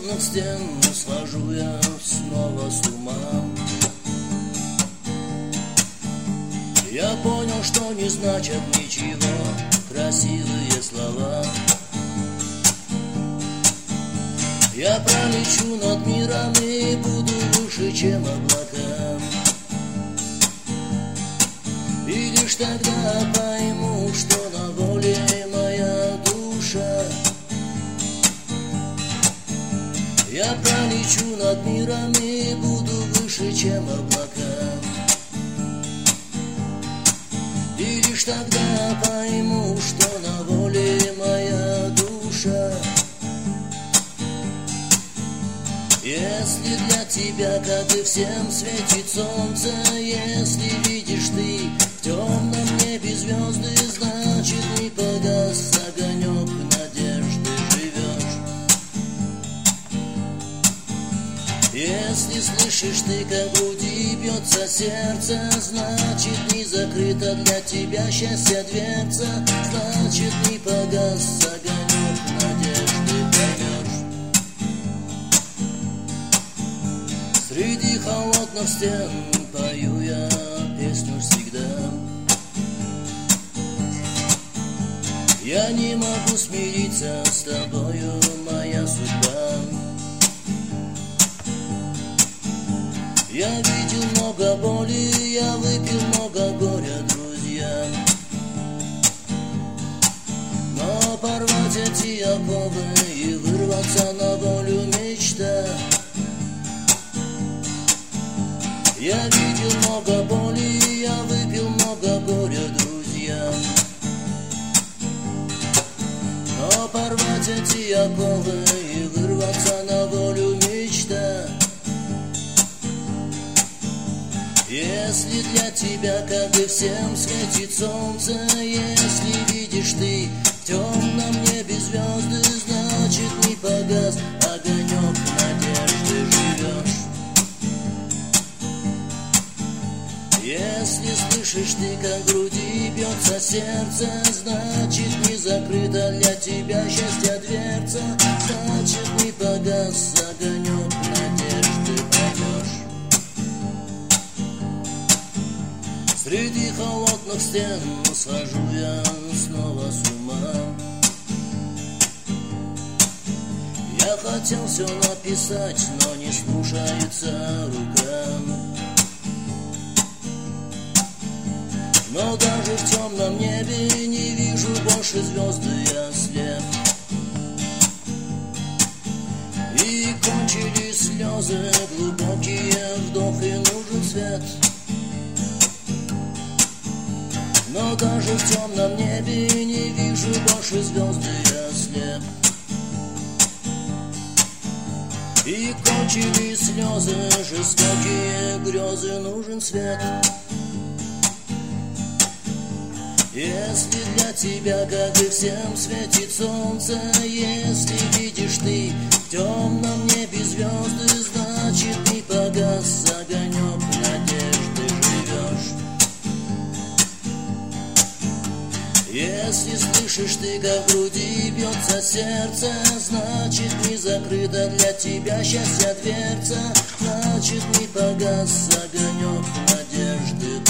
холодных стен схожу я снова с ума. Я понял, что не значат ничего красивые слова. Я пролечу над миром и буду выше, чем облака. И лишь тогда пойму, что на воле моя душа. Я пролечу над миром и буду выше, чем облака. И лишь тогда пойму, что на воле моя душа. Если для тебя, как и всем, светит солнце, если видишь ты в темном небе звезды, значит не погас огонек надежды, живешь. Если слышишь ты, как в груди бьется сердце, значит не закрыта для тебя счастья дверца, значит не погас огонек надежды, поймешь. Среди холодных стен пою я песню всегда. Я не могу смириться с тобою, моя судьба. Я видел много боли, я выпил много горя, друзья. Но порвать эти оковы и вырваться на волю мечта. Я видел много боли, я выпил много горя, друзья. Но порвать эти оковы и вырваться на волю мечта. Если для тебя, как и всем, светит солнце, если видишь ты в темном небе звезды, значит не погас огонек надежды, живешь. Если слышишь ты, как в груди бьется сердце, значит не закрыта для тебя счастья дверца, значит не погас огонек надежды, поймешь. Среди холодных стен схожу я снова с ума. Я хотел все написать, но не слушается рука. Но даже в темном небе не вижу больше звезды, я слеп. И кончились слезы, глубокие вдохи, нужен свет. Но даже в темном небе не вижу больше звезды, я слеп. И кончились слезы, жестокие грезы, нужен свет. Если для тебя, как и всем, светит солнце, если видишь ты в темном небе звезды, значит не погас огонек надежды, живешь. Если слышишь ты, как в груди бьется сердце, значит не закрыта для тебя счастья дверца, значит не погас огонек надежды.